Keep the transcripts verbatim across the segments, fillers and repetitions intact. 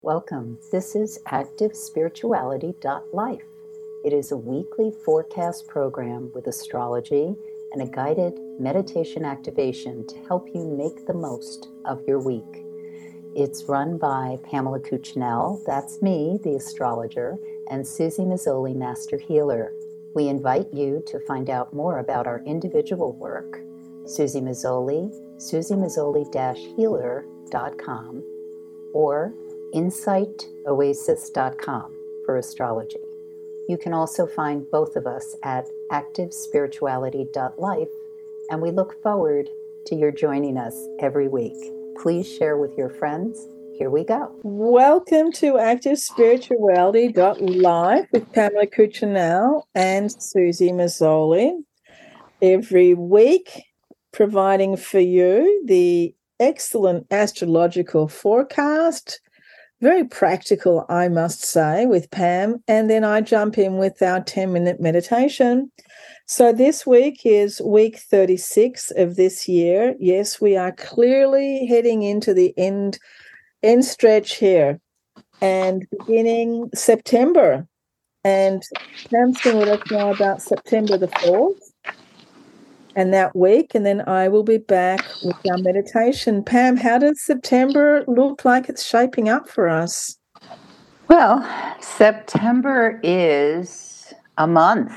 Welcome. This is active spirituality dot life. It is a weekly forecast program with astrology and a guided meditation activation to help you make the most of your week. It's run by Pamela Cuccinell, that's me, the astrologer, and Susie Mazzoli, Master Healer. We invite you to find out more about our individual work. Susie Mazzoli, susie mazzoli dash healer dot com, or insight oasis dot com for astrology. You can also find both of us at active spirituality dot life, and we look forward to your joining us every week. Please share with your friends. Here we go. Welcome to active spirituality dot life with Pamela Cuccinell and Susie Mazzoli. Every week, providing for you the excellent astrological forecast. Very practical, I must say, with Pam. And then I jump in with our ten-minute meditation. So this week is week thirty-six of this year. Yes, we are clearly heading into the end, end stretch here and beginning September. And Pam's going to let us know about September the fourth and that week. And then I will be back with our meditation. Pam, how does September look like it's shaping up for us? Well, September is a month,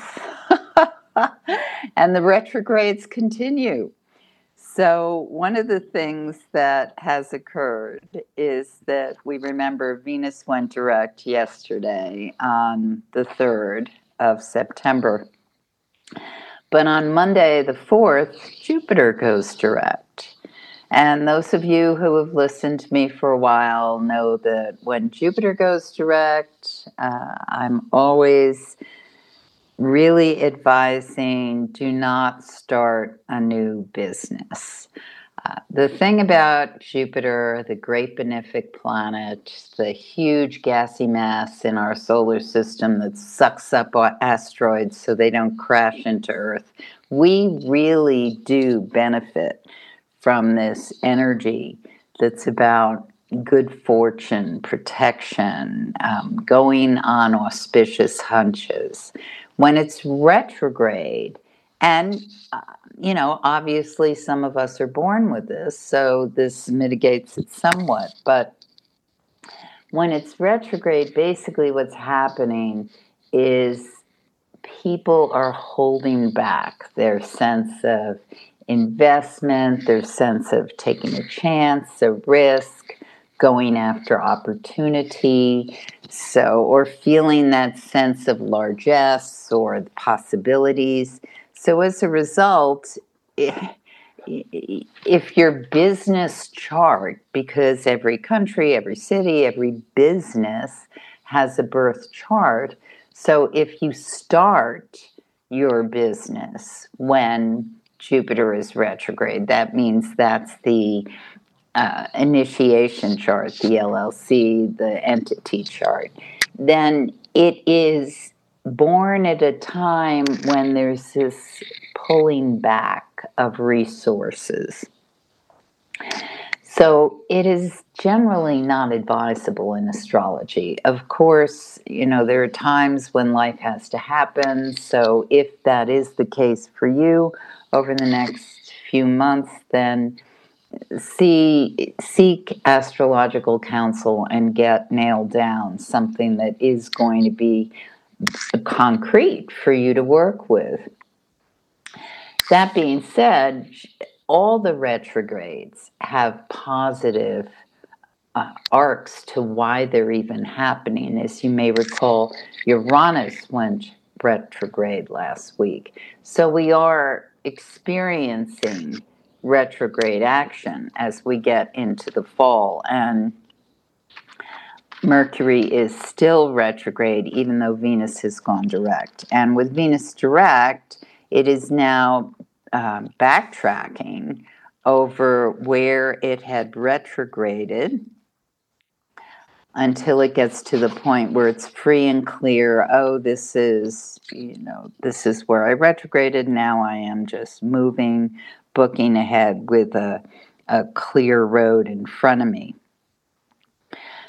and the retrogrades continue. So one of the things that has occurred is that we remember Venus went direct yesterday on the third of September. But on Monday, the fourth, Jupiter goes direct. And those of you who have listened to me for a while know that when Jupiter goes direct, uh, I'm always really advising do not start a new business. Uh, the thing about Jupiter, the great benefic planet, the huge gassy mass in our solar system that sucks up asteroids so they don't crash into Earth, we really do benefit from this energy that's about good fortune, protection, um, going on auspicious hunches. When it's retrograde, and uh, you know, obviously some of us are born with this, so this mitigates it somewhat. But when it's retrograde, basically what's happening is people are holding back their sense of investment, their sense of taking a chance, a risk, going after opportunity, so or feeling that sense of largesse or the possibilities. So as a result, if your business chart, because every country, every city, every business has a birth chart, so if you start your business when Jupiter is retrograde, that means that's the uh, initiation chart, the L L C, the entity chart, then it is born at a time when there's this pulling back of resources. So it is generally not advisable in astrology. Of course, you know, there are times when life has to happen. So if that is the case for you over the next few months, then see, seek astrological counsel and get nailed down something that is going to be concrete for you to work with. That being said, all the retrogrades have positive uh, arcs to why they're even happening. As you may recall, Uranus went retrograde last week. So we are experiencing retrograde action as we get into the fall. And Mercury is still retrograde, even though Venus has gone direct. And with Venus direct, it is now uh, backtracking over where it had retrograded until it gets to the point where it's free and clear. Oh, this is, you know, this is where I retrograded. Now I am just moving, booking ahead with a, a clear road in front of me.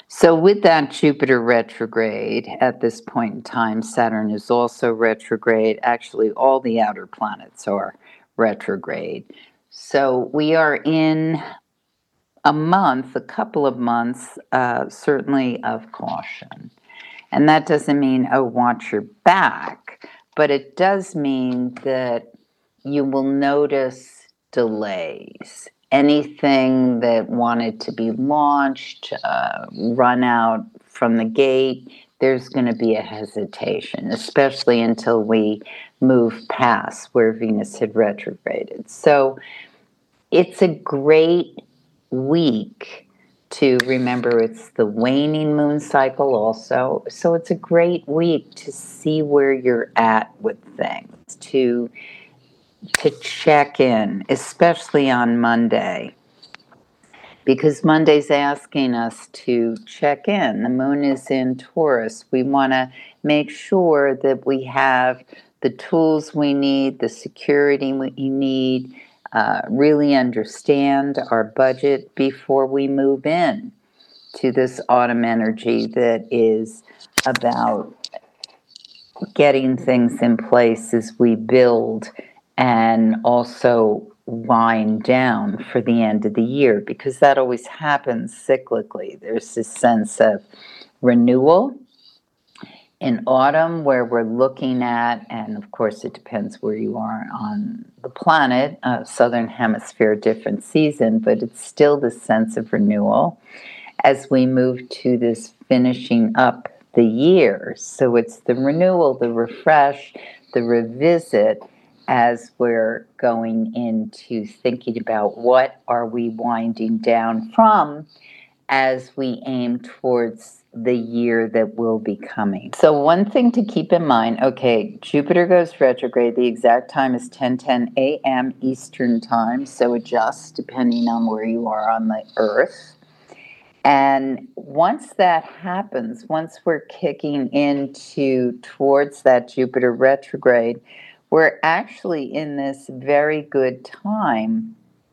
So, with that Jupiter retrograde at this point in time, Saturn is also retrograde. Actually, all the outer planets are retrograde. So, we are in a month, a couple of months, uh, certainly of caution. And that doesn't mean, oh, watch your back, but it does mean that you will notice delays. Anything that wanted to be launched, uh, run out from the gate, there's going to be a hesitation, especially until we move past where Venus had retrograded. So it's a great week to remember it's the waning moon cycle also. So it's a great week to see where you're at with things, to to check in, especially on Monday, because Monday's asking us to check in. The moon is in Taurus. We want to make sure that we have the tools we need, the security we need, uh, really understand our budget before we move in to this autumn energy that is about getting things in place as we build and also wind down for the end of the year, because that always happens cyclically. There's this sense of renewal in autumn where we're looking at, and of course it depends where you are on the planet, uh, southern hemisphere, different season, but it's still the sense of renewal as we move to this finishing up the year. So it's the renewal, the refresh, the revisit as we're going into thinking about what are we winding down from as we aim towards the year that will be coming. So one thing to keep in mind, okay, Jupiter goes retrograde. The exact time is ten ten a.m. Eastern time, so adjust depending on where you are on the earth. And once that happens, once we're kicking into towards that Jupiter retrograde, we're actually in this very good time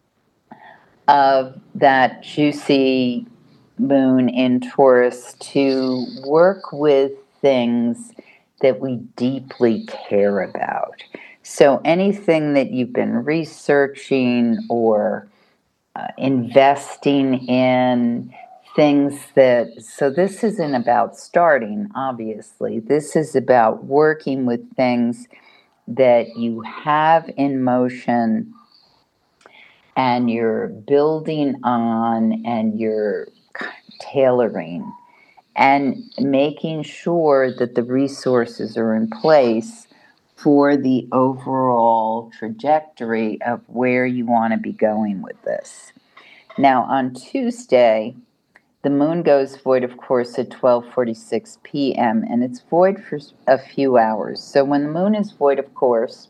of that juicy moon in Taurus to work with things that we deeply care about. So anything that you've been researching or uh, investing in, things that, so this isn't about starting, obviously. This is about working with things that you have in motion and you're building on and you're tailoring and making sure that the resources are in place for the overall trajectory of where you want to be going with this. Now, on Tuesday, the moon goes void, of course, at twelve forty-six p.m., and it's void for a few hours. So when the moon is void, of course,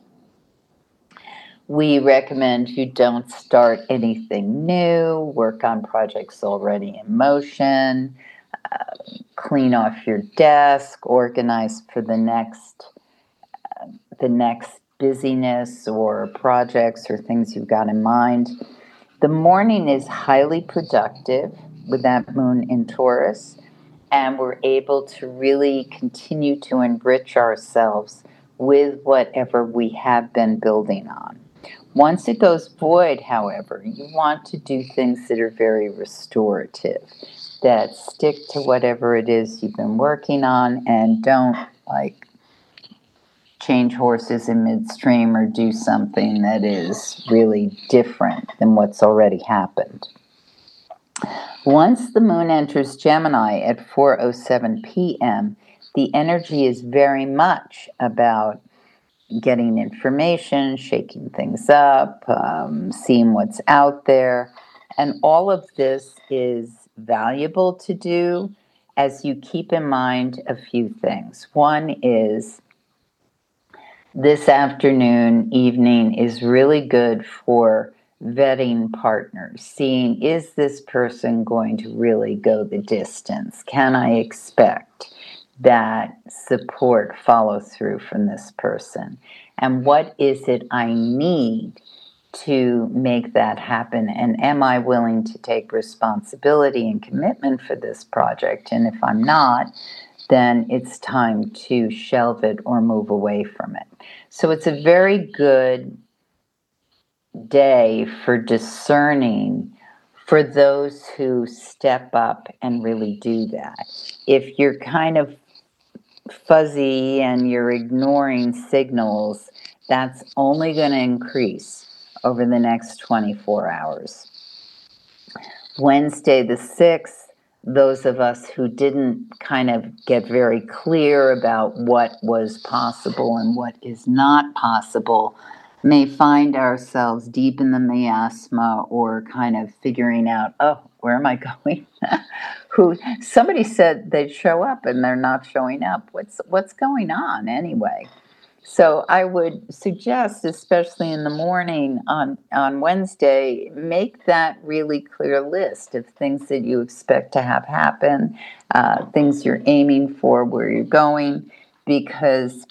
we recommend you don't start anything new, work on projects already in motion, uh, clean off your desk, organize for the next uh, the next busyness or projects or things you've got in mind. The morning is highly productive with that moon in Taurus, and we're able to really continue to enrich ourselves with whatever we have been building on. Once it goes void, however, you want to do things that are very restorative, that stick to whatever it is you've been working on and don't like change horses in midstream or do something that is really different than what's already happened. Once the moon enters Gemini at four oh seven p.m., the energy is very much about getting information, shaking things up, um, seeing what's out there. And all of this is valuable to do as you keep in mind a few things. One is this afternoon, evening is really good for vetting partners, seeing, is this person going to really go the distance? Can I expect that support follow through from this person? And what is it I need to make that happen? And am I willing to take responsibility and commitment for this project? And if I'm not, then it's time to shelve it or move away from it. So it's a very good day for discerning for those who step up and really do that. If you're kind of fuzzy and you're ignoring signals, that's only going to increase over the next twenty-four hours. Wednesday the sixth, those of us who didn't kind of get very clear about what was possible and what is not possible may find ourselves deep in the miasma or kind of figuring out, oh, where am I going? Who somebody said they'd show up and they're not showing up. What's what's going on anyway? So I would suggest, especially in the morning on, on Wednesday, make that really clear list of things that you expect to have happen, uh, things you're aiming for, where you're going, because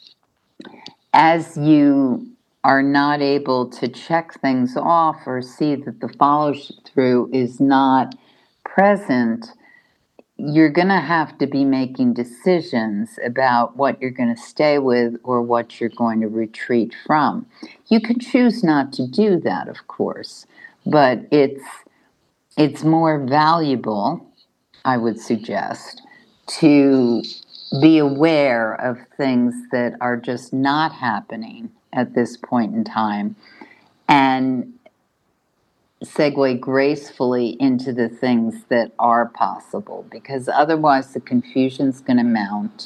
as you are not able to check things off or see that the follow through is not present, you're going to have to be making decisions about what you're going to stay with or what you're going to retreat from. You can choose not to do that, of course, but it's it's more valuable, I would suggest, to be aware of things that are just not happening at this point in time and segue gracefully into the things that are possible, because otherwise the confusion's going to mount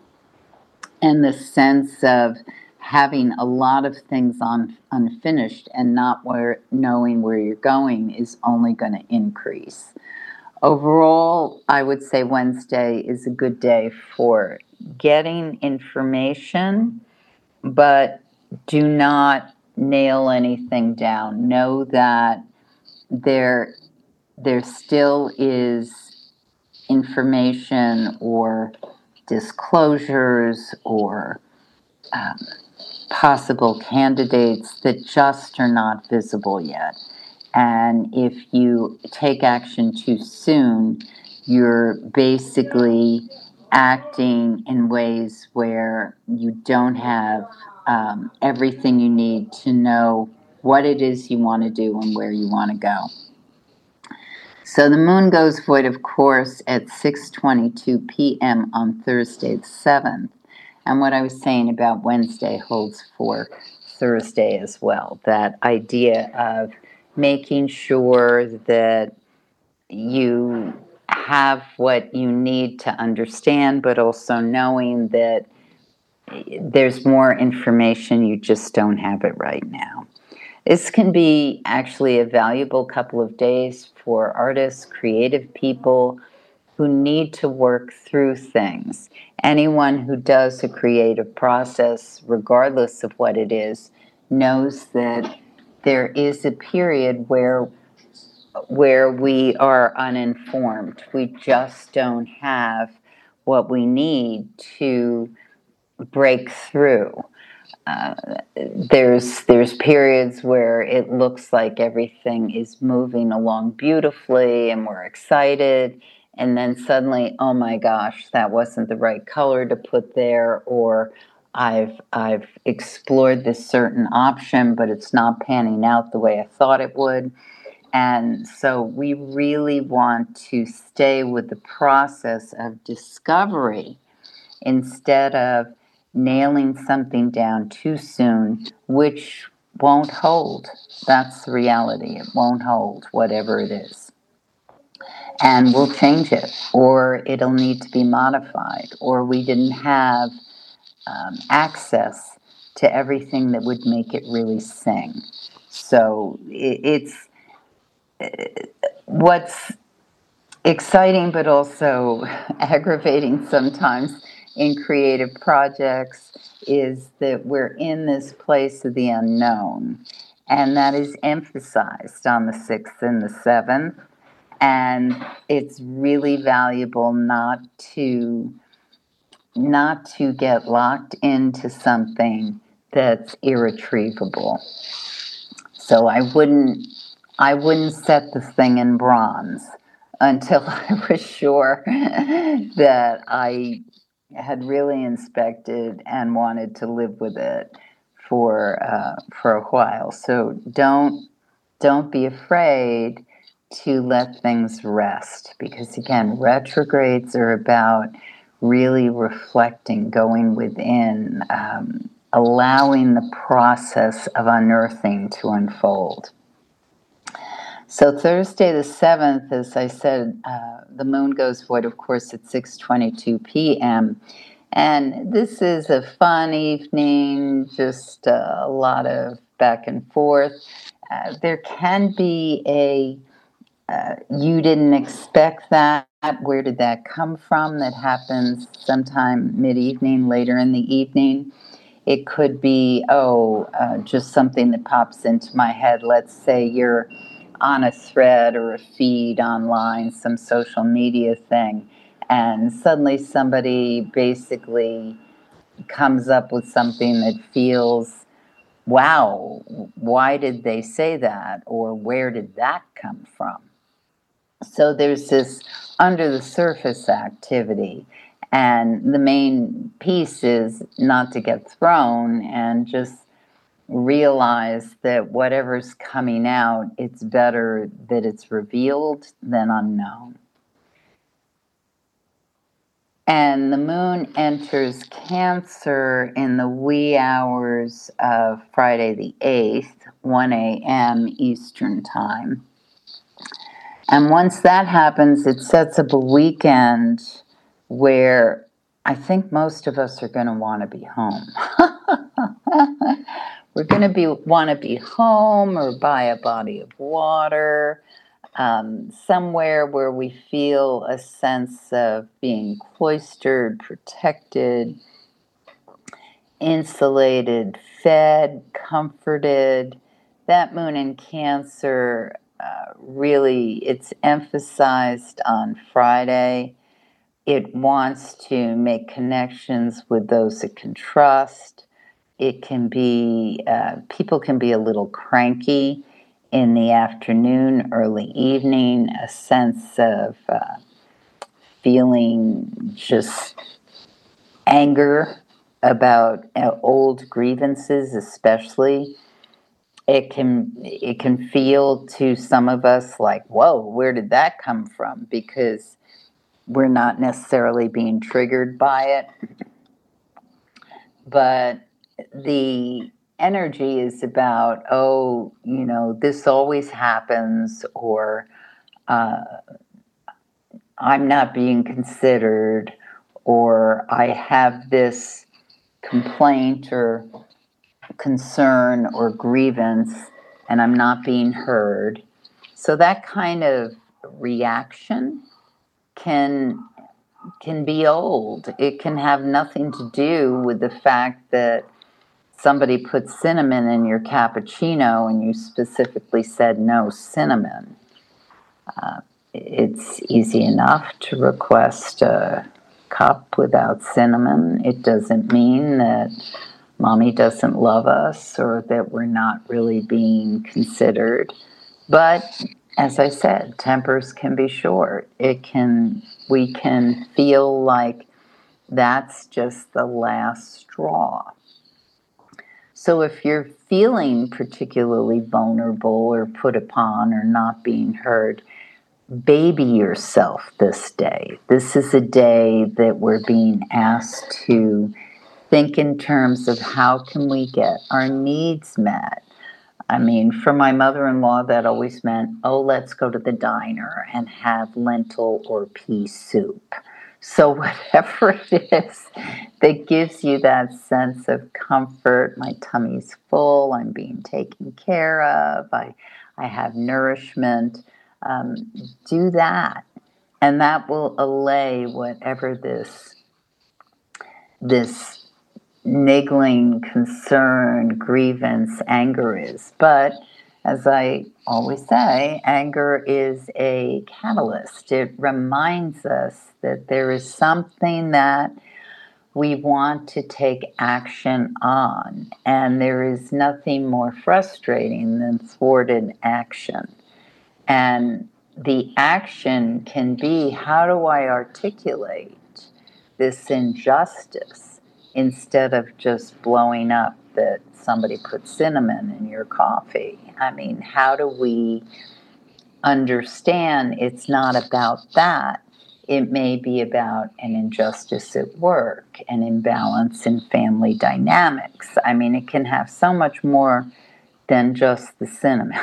and the sense of having a lot of things on unfinished and not where knowing where you're going is only going to increase. Overall, I would say Wednesday is a good day for getting information, but do not nail anything down. Know that there there still is information or disclosures or um, possible candidates that just are not visible yet. And if you take action too soon, you're basically acting in ways where you don't have um, everything you need to know what it is you want to do and where you want to go. So the moon goes void, of course, at six twenty-two p.m. on Thursday the seventh. And what I was saying about Wednesday holds for Thursday as well. That idea of making sure that you have what you need to understand, but also knowing that there's more information, you just don't have it right now. This can be actually a valuable couple of days for artists, creative people who need to work through things. Anyone who does a creative process, regardless of what it is, knows that there is a period where where we are uninformed. We just don't have what we need to break through. Uh, there's there's periods where it looks like everything is moving along beautifully and we're excited, and then suddenly, oh my gosh, that wasn't the right color to put there, or I've I've explored this certain option, but it's not panning out the way I thought it would. And so we really want to stay with the process of discovery instead of nailing something down too soon, which won't hold. That's the reality. It won't hold, whatever it is. And we'll change it, or it'll need to be modified, or we didn't have um, access to everything that would make it really sing. So it, it's what's exciting but also aggravating sometimes in creative projects is that we're in this place of the unknown, and that is emphasized on the sixth and the seventh, and it's really valuable not to not to get locked into something that's irretrievable. So I wouldn't I wouldn't set the thing in bronze until I was sure that I had really inspected and wanted to live with it for uh, for a while. So don't don't be afraid to let things rest, because again, retrogrades are about really reflecting, going within, um, allowing the process of unearthing to unfold. So Thursday the seventh, as I said, uh, the moon goes void, of course, at six twenty-two p.m. And this is a fun evening, just uh, a lot of back and forth. Uh, there can be a, uh, you didn't expect that. Where did that come from? That happens sometime mid-evening, later in the evening. It could be, oh, uh, just something that pops into my head. Let's say you're on a thread or a feed online, some social media thing, and suddenly somebody basically comes up with something that feels, wow, why did they say that? Or where did that come from? So there's this under the surface activity. And the main piece is not to get thrown and just realize that whatever's coming out, it's better that it's revealed than unknown. And the moon enters Cancer in the wee hours of Friday the eighth, one a.m. Eastern Time. And once that happens, it sets up a weekend where I think most of us are going to want to be home. We're going to be want to be home or by a body of water, um, somewhere where we feel a sense of being cloistered, protected, insulated, fed, comforted. That moon in Cancer, uh, really, it's emphasized on Friday. It wants to make connections with those it can trust. It can be, uh, people can be a little cranky in the afternoon, early evening, a sense of uh, feeling just anger about uh, old grievances, especially. It can it can feel to some of us like, whoa, where did that come from? Because we're not necessarily being triggered by it. But the energy is about, oh, you know, this always happens, or uh, I'm not being considered, or I have this complaint or concern or grievance and I'm not being heard. So that kind of reaction can can be old. It can have nothing to do with the fact that somebody put cinnamon in your cappuccino and you specifically said no cinnamon. Uh, it's easy enough to request a cup without cinnamon. It doesn't mean that mommy doesn't love us or that we're not really being considered. But as I said, tempers can be short. It can, we can feel like that's just the last straw. So if you're feeling particularly vulnerable or put upon or not being heard, baby yourself this day. This is a day that we're being asked to think in terms of how can we get our needs met. I mean, for my mother-in-law, that always meant, oh, let's go to the diner and have lentil or pea soup. So whatever it is that gives you that sense of comfort, my tummy's full, I'm being taken care of, I, I have nourishment, um, do that. And that will allay whatever this, this niggling concern, grievance, anger is. But as I always say, anger is a catalyst. It reminds us that there is something that we want to take action on. And there is nothing more frustrating than thwarted action. And the action can be, how do I articulate this injustice instead of just blowing up that somebody put cinnamon in your coffee? I mean, how do we understand it's not about that? It may be about an injustice at work, an imbalance in family dynamics. I mean, it can have so much more than just the cinnamon.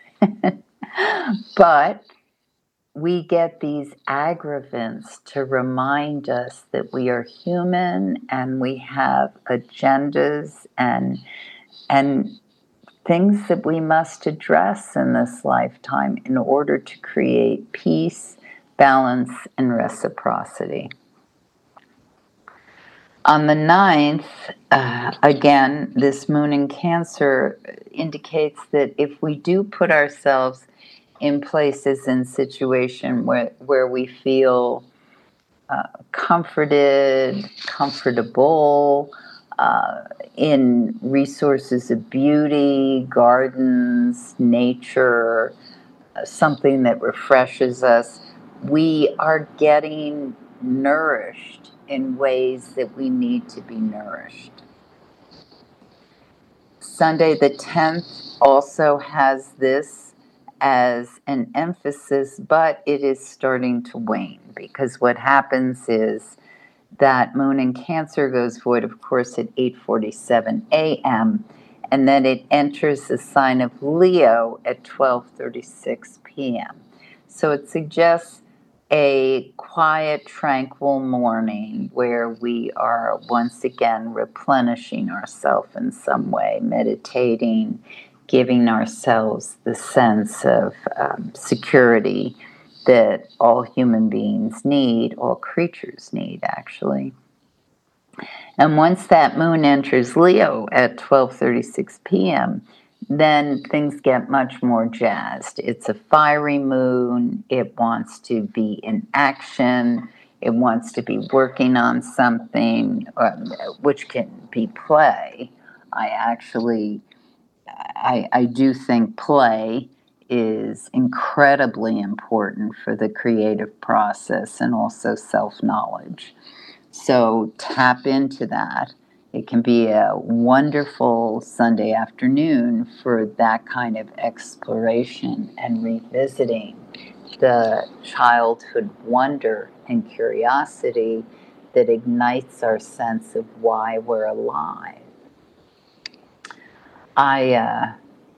But we get these aggravants to remind us that we are human and we have agendas and and things that we must address in this lifetime in order to create peace, balance, and reciprocity. On the ninth, uh, again, this moon in Cancer indicates that if we do put ourselves in places and situations where, where we feel uh, comforted, comfortable, uh, in resources of beauty, gardens, nature, uh, something that refreshes us, we are getting nourished in ways that we need to be nourished. Sunday the tenth also has this as an emphasis, but it is starting to wane, because what happens is that moon in Cancer goes void, of course, at eight forty-seven a.m., and then it enters the sign of Leo at twelve thirty-six p.m. So it suggests a quiet, tranquil morning where we are once again replenishing ourselves in some way, meditating, giving ourselves the sense of um, security that all human beings need, all creatures need, actually. And once that moon enters Leo at twelve thirty-six p.m., then things get much more jazzed. It's a fiery moon. It wants to be in action. It wants to be working on something, um, which can be play. I actually, I, I do think play is incredibly important for the creative process and also self-knowledge. So tap into that. It can be a wonderful Sunday afternoon for that kind of exploration and revisiting the childhood wonder and curiosity that ignites our sense of why we're alive. I, uh,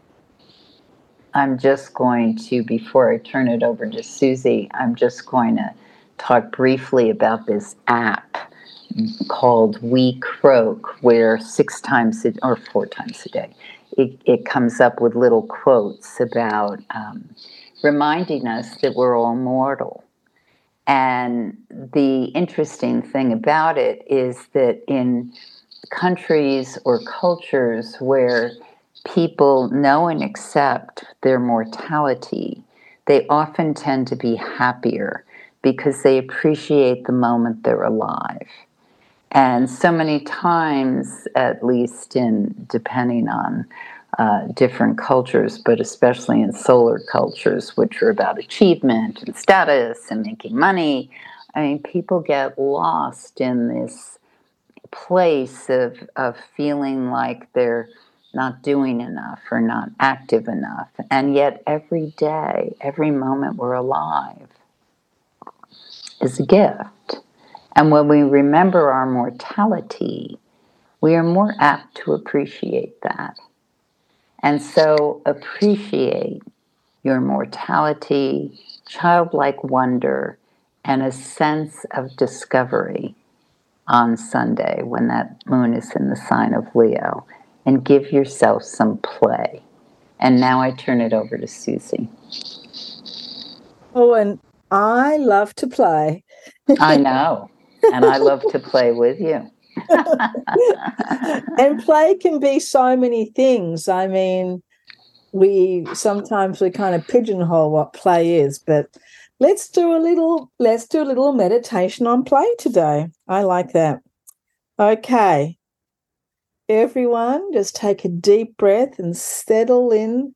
I'm just going to, before I turn it over to Susie, I'm just going to talk briefly about this app called We Croak, where six times a, or four times a day, it, it comes up with little quotes about um, reminding us that we're all mortal. And the interesting thing about it is that in countries or cultures where people know and accept their mortality, they often tend to be happier because they appreciate the moment they're alive. And so many times, at least in depending on uh, different cultures, but especially in solar cultures, which are about achievement and status and making money, I mean, people get lost in this place of, of feeling like they're not doing enough or not active enough. And yet every day, every moment we're alive is a gift. And when we remember our mortality, we are more apt to appreciate that. And so appreciate your mortality, childlike wonder, and a sense of discovery on Sunday when that moon is in the sign of Leo, and give yourself some play. And now I turn it over to Susie. Oh, and I love to play. I know, and I love to play with you. And play can be so many things. I mean, we sometimes we kind of pigeonhole what play is, but let's do a little let's do a little meditation on play today. I like that. Okay. Everyone, just take a deep breath and settle in.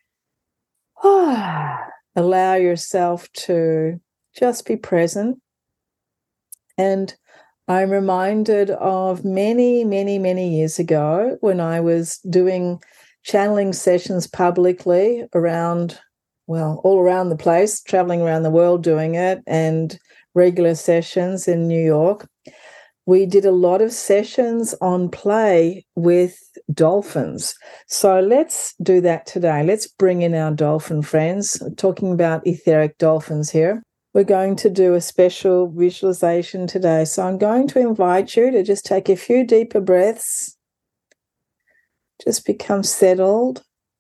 Allow yourself to just be present. And I'm reminded of many, many, many years ago when I was doing channeling sessions publicly around, well, all around the place, traveling around the world doing it, and regular sessions in New York. We did a lot of sessions on play with dolphins. So let's do that today. Let's bring in our dolphin friends. We're talking about etheric dolphins here. We're going to do a special visualization today. So I'm going to invite you to just take a few deeper breaths. Just become settled.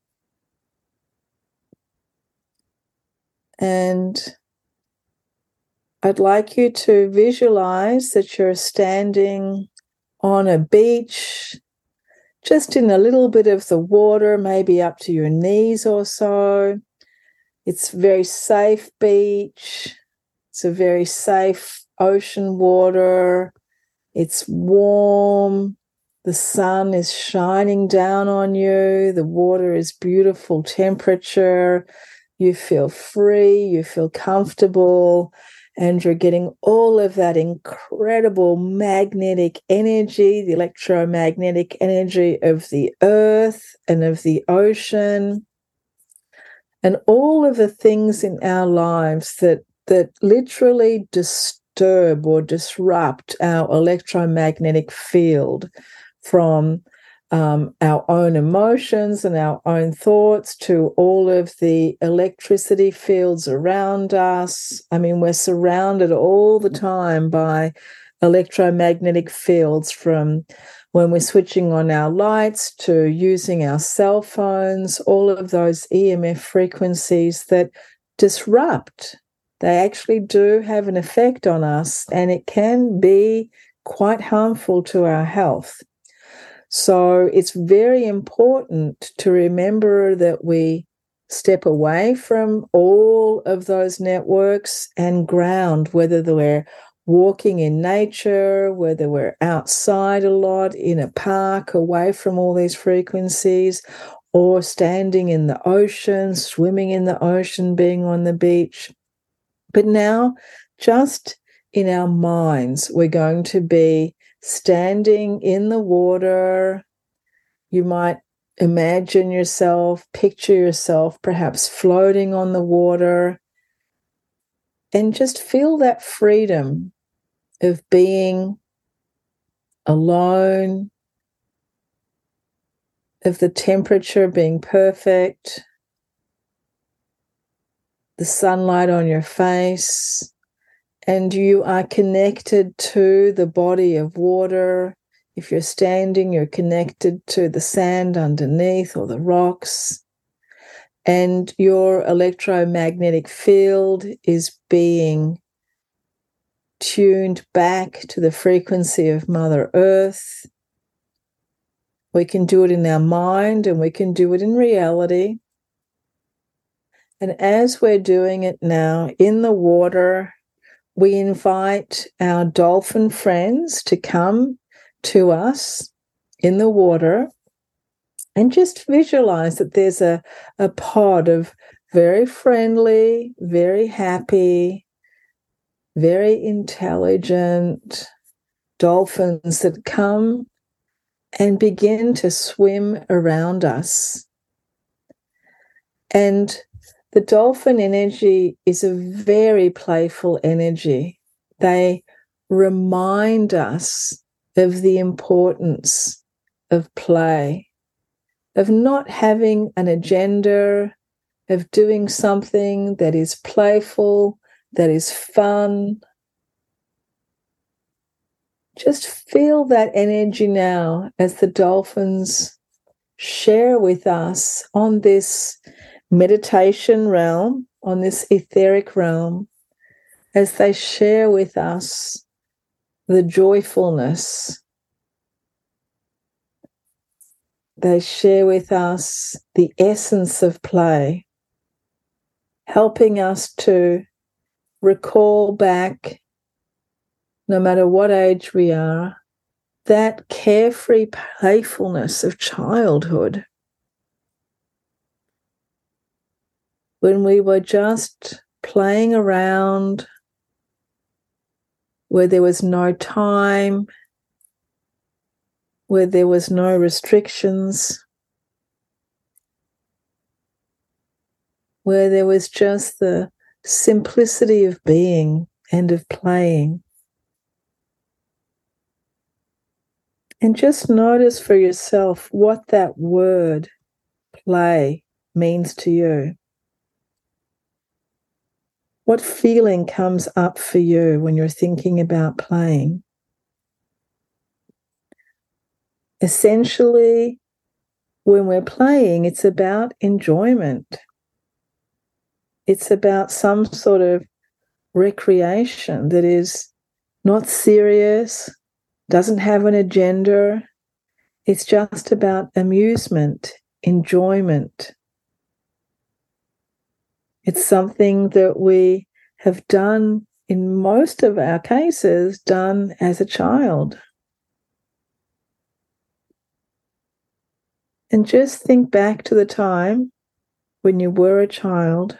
And I'd like you to visualize that you're standing on a beach, just in a little bit of the water, maybe up to your knees or so. It's a very safe beach. It's a very safe ocean water. It's warm. The sun is shining down on you. The water is beautiful temperature. You feel free. You feel comfortable. And you're getting all of that incredible magnetic energy, the electromagnetic energy of the earth and of the ocean, and all of the things in our lives that, that literally disturb or disrupt our electromagnetic field, from Um, our own emotions and our own thoughts to all of the electricity fields around us. I mean, we're surrounded all the time by electromagnetic fields, from when we're switching on our lights to using our cell phones, all of those E M F frequencies that disrupt. They actually do have an effect on us, and it can be quite harmful to our health. So it's very important to remember that we step away from all of those networks and ground, whether we're walking in nature, whether we're outside a lot in a park away from all these frequencies, or standing in the ocean, swimming in the ocean, being on the beach. But now, just in our minds, we're going to be standing in the water. You might imagine yourself, picture yourself perhaps floating on the water, and just feel that freedom of being alone, of the temperature being perfect, the sunlight on your face, and you are connected to the body of water. If you're standing, you're connected to the sand underneath or the rocks. And your electromagnetic field is being tuned back to the frequency of Mother Earth. We can do it in our mind, and we can do it in reality. And as we're doing it now in the water, we invite our dolphin friends to come to us in the water, and just visualize that there's a, a pod of very friendly, very happy, very intelligent dolphins that come and begin to swim around us. And the dolphin energy is a very playful energy. They remind us of the importance of play, of not having an agenda, of doing something that is playful, that is fun. Just feel that energy now as the dolphins share with us on this meditation realm, on this etheric realm, as they share with us the joyfulness. They share with us the essence of play, helping us to recall back, no matter what age we are, that carefree playfulness of childhood, when we were just playing around, where there was no time, where there was no restrictions, where there was just the simplicity of being and of playing. And just notice for yourself what that word, play, means to you. What feeling comes up for you when you're thinking about playing? Essentially, when we're playing, it's about enjoyment. It's about some sort of recreation that is not serious, doesn't have an agenda. It's just about amusement, enjoyment. It's something that we have done, in most of our cases, done as a child. And just think back to the time when you were a child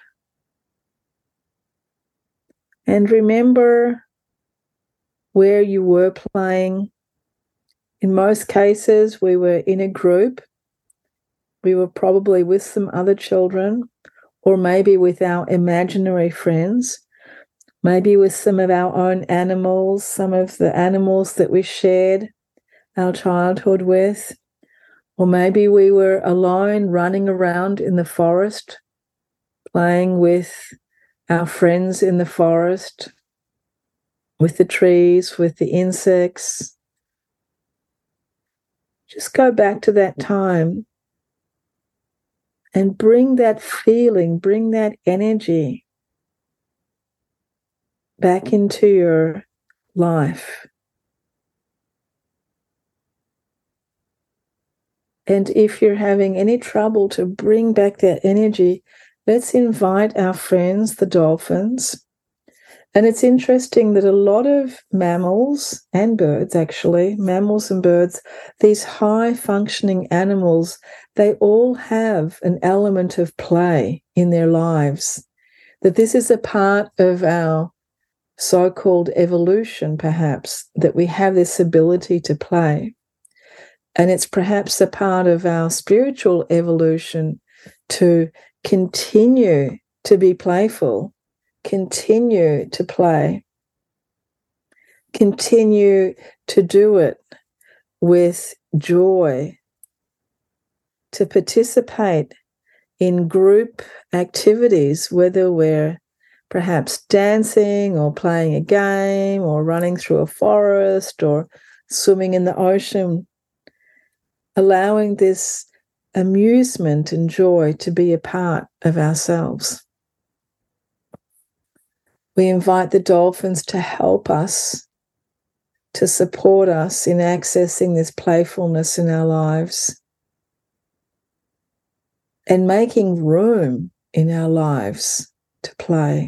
and remember where you were playing. In most cases, we were in a group. We were probably with some other children, or maybe with our imaginary friends, maybe with some of our own animals, some of the animals that we shared our childhood with, or maybe we were alone running around in the forest, playing with our friends in the forest, with the trees, with the insects. Just go back to that time and bring that feeling, bring that energy back into your life. And if you're having any trouble to bring back that energy, let's invite our friends, the dolphins. And it's interesting that a lot of mammals and birds, actually, mammals and birds, these high-functioning animals, they all have an element of play in their lives. That this is a part of our so-called evolution, perhaps, that we have this ability to play. And it's perhaps a part of our spiritual evolution to continue to be playful, continue to play, continue to do it with joy, to participate in group activities, whether we're perhaps dancing or playing a game or running through a forest or swimming in the ocean, allowing this amusement and joy to be a part of ourselves. We invite the dolphins to help us, to support us in accessing this playfulness in our lives and making room in our lives to play.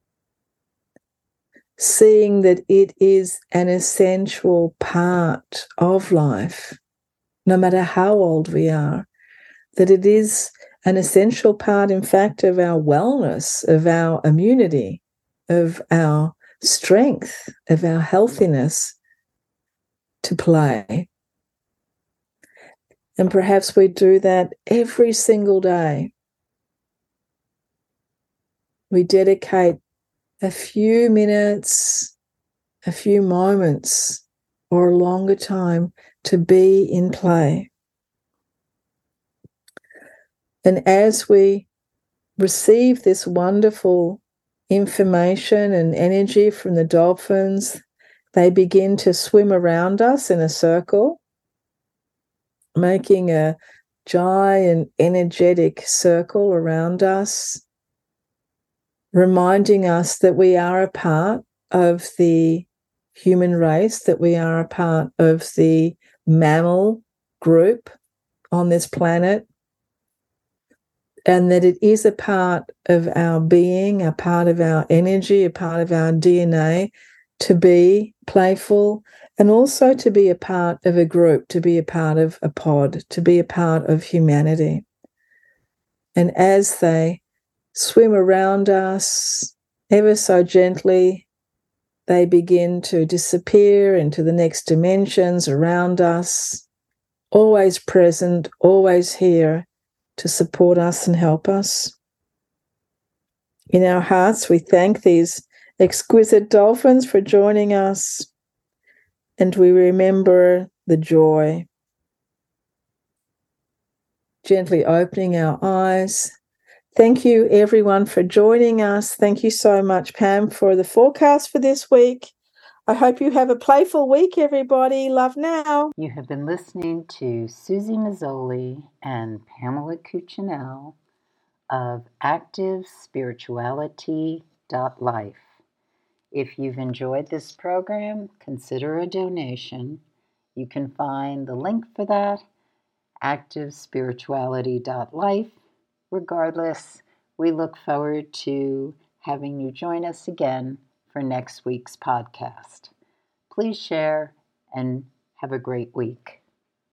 Seeing that it is an essential part of life, no matter how old we are, that it is an essential part, in fact, of our wellness, of our immunity, of our strength, of our healthiness to play. And perhaps we do that every single day. We dedicate a few minutes, a few moments, or a longer time to be in play. And as we receive this wonderful information and energy from the dolphins, they begin to swim around us in a circle, making a giant energetic circle around us, reminding us that we are a part of the human race, that we are a part of the mammal group on this planet, and that it is a part of our being, a part of our energy, a part of our D N A to be playful, and also to be a part of a group, to be a part of a pod, to be a part of humanity. And as they swim around us ever so gently, they begin to disappear into the next dimensions around us, always present, always here to support us and help us. In our hearts, we thank these exquisite dolphins for joining us, and we remember the joy. Gently opening our eyes. Thank you, everyone, for joining us. Thank you so much, Pam, for the forecast for this week. I hope you have a playful week, everybody. Love now. You have been listening to Susie Mazzoli and Pamela Cuccinell of active spirituality dot life. If you've enjoyed this program, consider a donation. You can find the link for that, active spirituality dot life. Regardless, we look forward to having you join us again for next week's podcast. Please share and have a great week.